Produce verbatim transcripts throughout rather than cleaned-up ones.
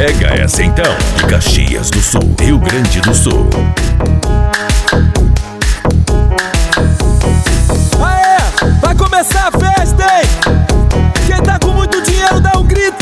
Pega essa então, de Caxias do Sul, Rio Grande do Sul. Aê, vai começar a festa, hein? Quem tá com muito dinheiro dá um grito.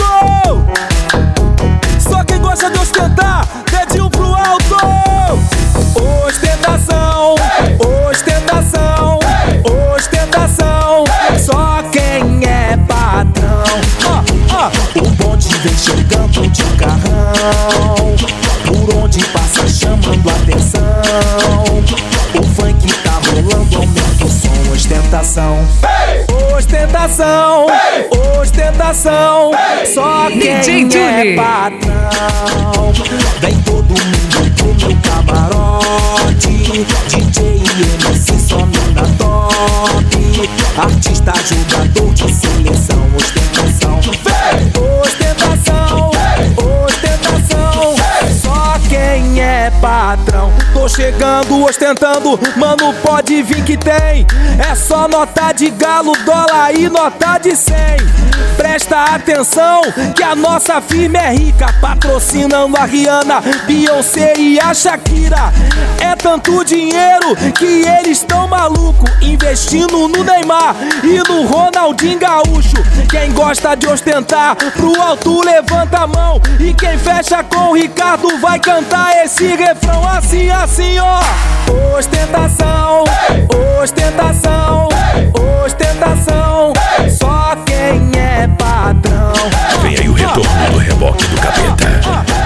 Só quem gosta de ostentar, dedinho pro alto. Ostentação, ostentação, ostentação. Só quem é patrão. Ó, ó. O bonde vem chegando de carrão, por onde passa chamando atenção. O funk tá rolando, aumenta o som. Ostentação, ostentação, ostentação. Só quem é patrão. Vem todo mundo pro meu camarote. D J e M C some na top. Artista, jogador de seleção. Ostentação, ostentação, ostentação. Só quem é patrão. Tô chegando, ostentando, mano, pode vir que tem. É só nota de galo, dólar e nota de cem. Presta atenção que a nossa firma é rica, patrocinando a Rihanna, Beyoncé e a Shakira. É tanto dinheiro que eles tão maluco, investindo no Neymar e no Ronaldinho Gaúcho. Quem gosta de ostentar, pro alto levanta a mão. E quem fecha com o Ricardo vai cantar esse refrão assim, assim, ó. Ostentação, ostentação, ostentação. Só quem é patrão. Vem aí o retorno do reboque do capeta.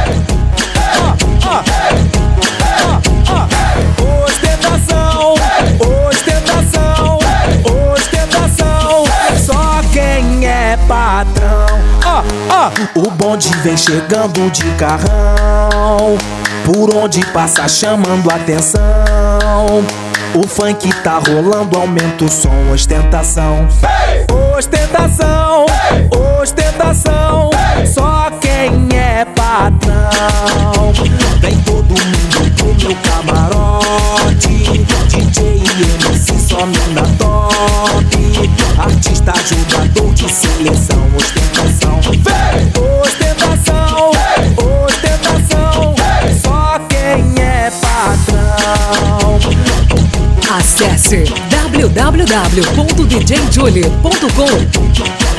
Ostentação, ostentação, ostentação. Só quem é patrão. Ó, ó. O bonde vem chegando de carrão, por onde passa chamando atenção. O funk tá rolando, aumenta o som. Ostentação, ostentação, ostentação. Só quem é patrão. Vem todo mundo pro meu camarote. D J e M C some na top. Artista, jogador de seleção. Ostentação, ostentação, ostentação. Só quem é patrão. Acesse w w w ponto d j julie ponto com.